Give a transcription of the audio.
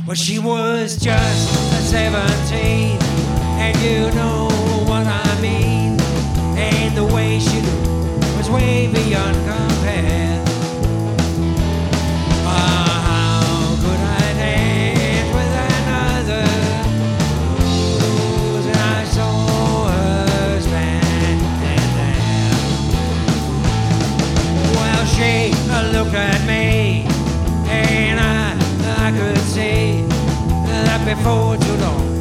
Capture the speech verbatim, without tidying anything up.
Well, she was just seventeen, and you know what I mean. And the way she looked was way beyond compare. Ah, how could I dance with another? Oh, and I saw her standing there. Well, she looked at me, and I, I could see that before too long